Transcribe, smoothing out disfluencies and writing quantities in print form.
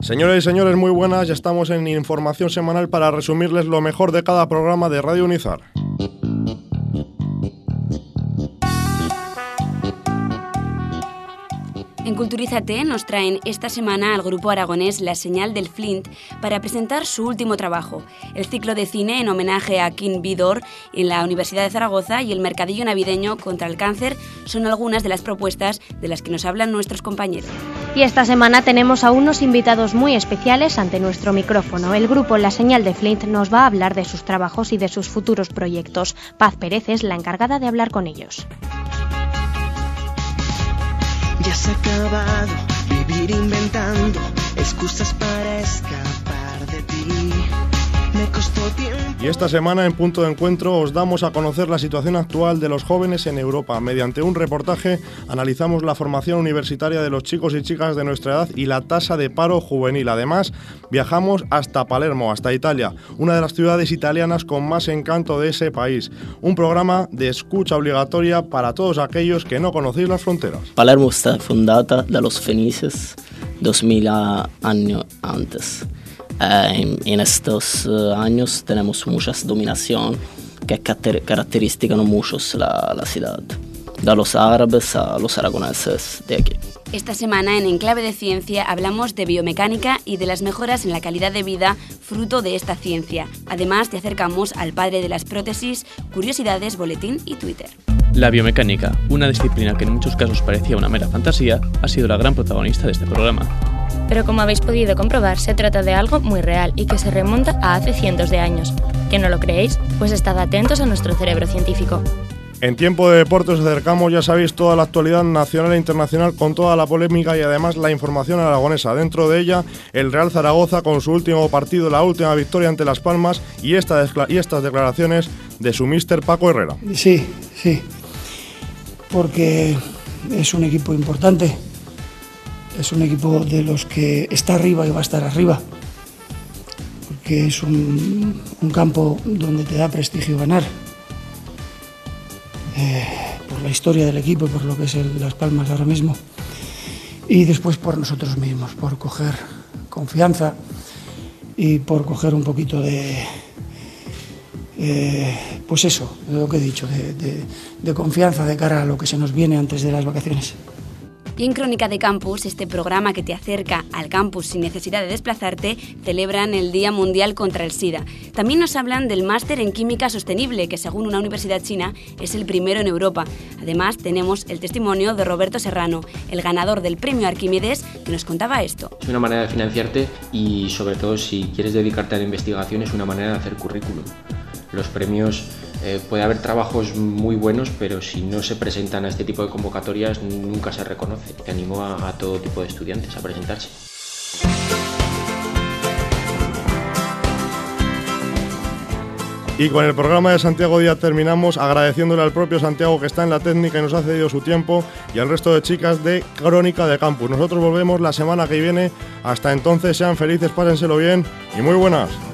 Señoras y señores, muy buenas, ya estamos en Información Semanal para resumirles lo mejor de cada programa de Radio Unizar. En Culturízate nos traen esta semana al grupo aragonés La Señal del Flint para presentar su último trabajo, el ciclo de cine en homenaje a Quim Vidor en la Universidad de Zaragoza y el mercadillo navideño contra el cáncer son algunas de las propuestas de las que nos hablan nuestros compañeros. Y esta semana tenemos a unos invitados muy especiales ante nuestro micrófono. El grupo La Señal de Flint nos va a hablar de sus trabajos y de sus futuros proyectos. Paz Pérez es la encargada de hablar con ellos. Ya se ha acabado vivir inventando excusas para escapar de ti. Me costó tiempo. Y esta semana en Punto de Encuentro os damos a conocer la situación actual de los jóvenes en Europa. Mediante un reportaje analizamos la formación universitaria de los chicos y chicas de nuestra edad y la tasa de paro juvenil. Además, viajamos hasta Palermo, hasta Italia, una de las ciudades italianas con más encanto de ese país. Un programa de escucha obligatoria para todos aquellos que no conocéis las fronteras. Palermo está fundada de los fenices 2000 años antes. En estos años tenemos muchas dominación que caracterizan mucho la ciudad, de los árabes a los aragoneses de aquí. Esta semana en Enclave de Ciencia hablamos de biomecánica y de las mejoras en la calidad de vida fruto de esta ciencia. Además te acercamos al padre de las prótesis, curiosidades, boletín y Twitter. La biomecánica, una disciplina que en muchos casos parecía una mera fantasía, ha sido la gran protagonista de este programa. Pero como habéis podido comprobar, se trata de algo muy real y que se remonta a hace cientos de años. ¿Que no lo creéis? Pues estad atentos a nuestro cerebro científico. En tiempo de deportes os acercamos, ya sabéis, toda la actualidad nacional e internacional con toda la polémica y además la información aragonesa. Dentro de ella, el Real Zaragoza con su último partido, la última victoria ante Las Palmas y estas declaraciones de su míster Paco Herrera. Sí, porque es un equipo importante. Es un equipo de los que está arriba y va a estar arriba, porque es un campo donde te da prestigio ganar, por la historia del equipo y por lo que es Las Palmas ahora mismo, y después por nosotros mismos, por coger confianza y por coger un poquito de pues eso, lo que he dicho, de confianza de cara a lo que se nos viene antes de las vacaciones. Y en Crónica de Campus, este programa que te acerca al campus sin necesidad de desplazarte, celebran el Día Mundial contra el SIDA. También nos hablan del máster en Química Sostenible, que según una universidad china es el primero en Europa. Además, tenemos el testimonio de Roberto Serrano, el ganador del premio Arquímedes, que nos contaba esto. Es una manera de financiarte y, sobre todo, si quieres dedicarte a la investigación, es una manera de hacer currículum. Los premios, puede haber trabajos muy buenos, pero si no se presentan a este tipo de convocatorias nunca se reconoce. Te animo a todo tipo de estudiantes a presentarse. Y con el programa de Santiago Díaz terminamos agradeciéndole al propio Santiago que está en la técnica y nos ha cedido su tiempo y al resto de chicas de Crónica de Campus. Nosotros volvemos la semana que viene. Hasta entonces, sean felices, pásenselo bien y muy buenas.